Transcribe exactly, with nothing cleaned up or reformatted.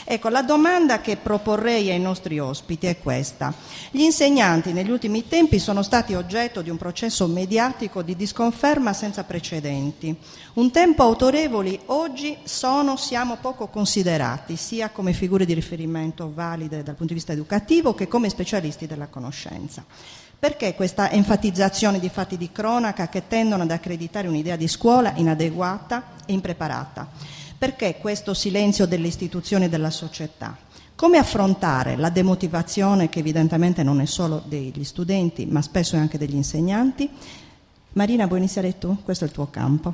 Ecco, la domanda che proporrei ai nostri ospiti è questa. Gli insegnanti negli ultimi tempi sono stati oggetto di un processo mediatico di disconferma senza precedenti. Un tempo autorevoli, oggi sono, siamo poco considerati, sia come figure di riferimento valide dal punto di vista educativo che come specialisti della conoscenza. Perché questa enfatizzazione di fatti di cronaca che tendono ad accreditare un'idea di scuola inadeguata e impreparata? Perché questo silenzio delle istituzioni e della società? Come affrontare la demotivazione che evidentemente non è solo degli studenti, ma spesso è anche degli insegnanti? Marina, vuoi iniziare tu? Questo è il tuo campo.